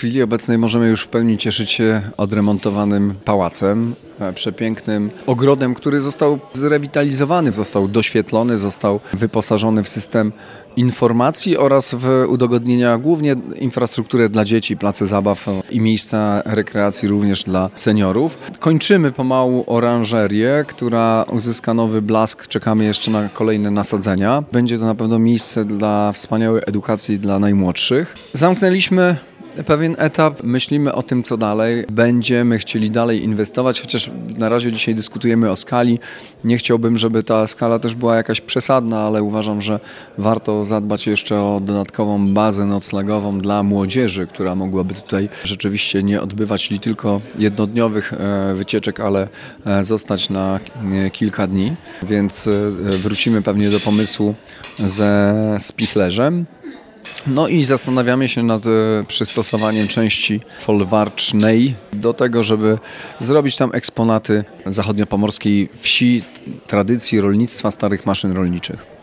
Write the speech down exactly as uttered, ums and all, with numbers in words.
chwili obecnej możemy już w pełni cieszyć się odremontowanym pałacem, przepięknym ogrodem, który został zrewitalizowany, został doświetlony, został wyposażony w system informacji oraz w udogodnienia, głównie infrastrukturę dla dzieci, place zabaw i miejsca rekreacji również dla seniorów. Kończymy pomału oranżerię, która uzyska nowy blask. Czekamy jeszcze na kolejne nasadzenia. Będzie to na pewno miejsce dla wspaniałej edukacji dla najmłodszych. Zamknęliśmy pewien etap, myślimy o tym, co dalej. Będziemy chcieli dalej inwestować, chociaż na razie dzisiaj dyskutujemy o skali. Nie chciałbym, żeby ta skala też była jakaś przesadna, ale uważam, że warto zadbać jeszcze o dodatkową bazę noclegową dla młodzieży, która mogłaby tutaj rzeczywiście nie odbywać li tylko jednodniowych wycieczek, ale zostać na kilka dni. Więc wrócimy pewnie do pomysłu ze spichlerzem. No i zastanawiamy się nad przystosowaniem części folwarcznej do tego, żeby zrobić tam eksponaty zachodniopomorskiej wsi, tradycji rolnictwa, starych maszyn rolniczych.